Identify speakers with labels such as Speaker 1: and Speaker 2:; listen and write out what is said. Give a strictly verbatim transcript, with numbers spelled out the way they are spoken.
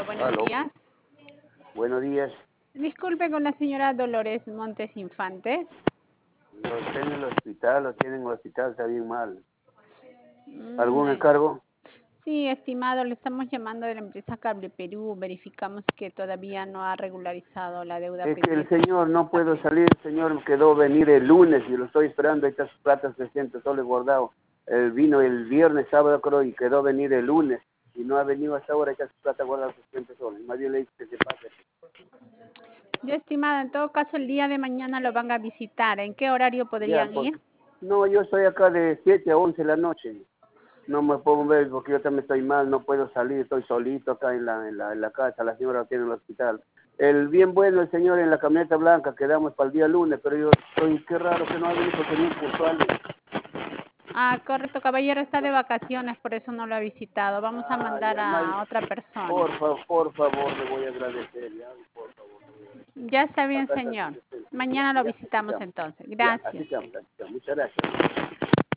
Speaker 1: Buenos
Speaker 2: Aló,
Speaker 1: días.
Speaker 2: buenos días.
Speaker 1: Disculpe con la señora Dolores Montes Infante.
Speaker 2: Lo tienen en el hospital, lo tienen en el hospital, está bien mal. ¿Algún
Speaker 1: Mm,
Speaker 2: encargo?
Speaker 1: sí, estimado, le estamos llamando de la empresa Cable Perú. Verificamos que todavía no ha regularizado la deuda
Speaker 2: Es que el
Speaker 1: pendiente.
Speaker 2: señor no puedo salir, el señor quedó venir el lunes y lo estoy esperando, ahí está sus platas trescientos soles guardado. Él vino el viernes, sábado creo, y quedó venir el lunes y no ha venido hasta ahora, ahí está sus plata guardada trescientos soles. Más bien le dice que se pase.
Speaker 1: Ya, estimada, en todo caso, el día de mañana lo van a visitar. ¿En qué horario
Speaker 2: Ya,
Speaker 1: podrían
Speaker 2: porque,
Speaker 1: ir?
Speaker 2: no, yo estoy acá de siete a once de la noche. No me puedo ver porque yo también estoy mal, no puedo salir, estoy solito acá en la, en la, en la casa, la señora lo tiene en el hospital. El bien bueno, el señor en la camioneta blanca, quedamos para el día lunes, pero yo estoy, qué raro que no ha venido porque ni puntual.
Speaker 1: Ah, correcto, caballero, está de vacaciones, por eso no lo ha visitado. Vamos a
Speaker 2: Ah,
Speaker 1: mandar
Speaker 2: ya, mal.
Speaker 1: a otra persona.
Speaker 2: Por favor, por favor, le voy a agradecer, ya, por favor. Le voy a agradecer.
Speaker 1: Ya está bien,
Speaker 2: Acá está el
Speaker 1: señor.
Speaker 2: señor.
Speaker 1: Mañana
Speaker 2: Ya,
Speaker 1: lo
Speaker 2: ya, así
Speaker 1: visitamos
Speaker 2: estamos.
Speaker 1: entonces.
Speaker 2: Ya,
Speaker 1: Gracias.
Speaker 2: así estamos, así estamos. Muchas gracias.